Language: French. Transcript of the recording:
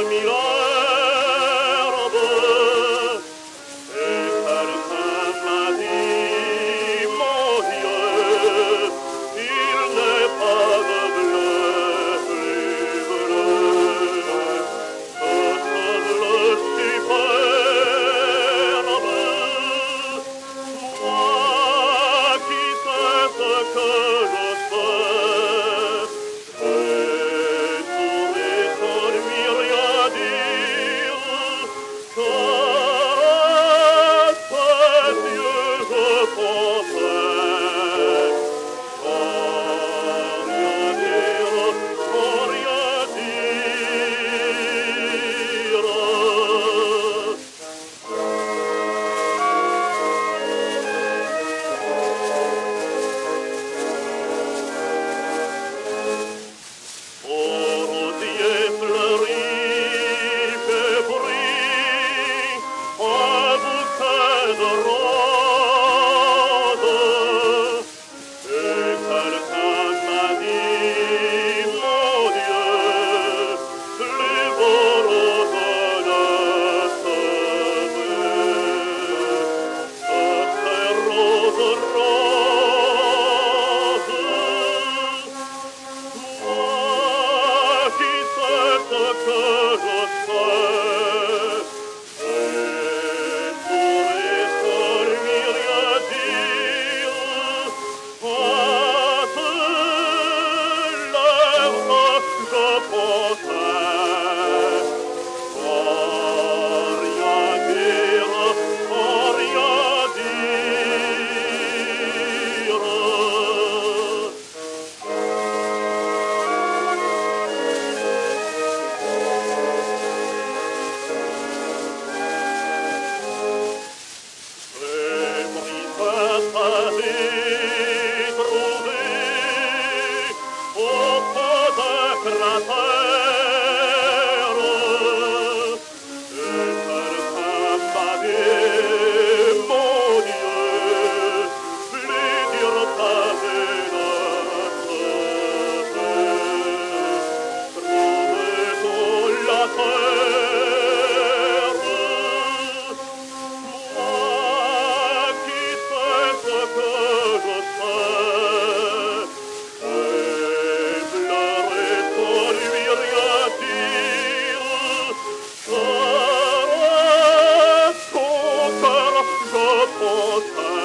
mis l'herbe, et quelqu'un m'a dit, mon Dieu, il n'est pas de bleu plus bleu que seul le superbe. Moi qui sais ce que je sais, j'ai tourné sans lui rien dire, car à ses yeux je pensais, sans rien dire, sans rien dire. Rosier fleuri, fait bruit, un bouquet de roses. Et quelqu'un m'a dit, mon Dieu, les beaux roses ne se meurent que ces roses roses. Moi qui sais ce que je sais, j'ai tourné sans lui rien dire, à ses lèvres je pensais, sans rien dire, sans rien dire. J'ai pris cette vie trouvée au fond d'un cratère, et quelqu'un m'a dit, mon Dieu, les dire pavés ne se fait, trouver sur la terre. Moi qui sais ce que je sais, j'ai pleuré sans lui rien dire, car à son cœur je pensais.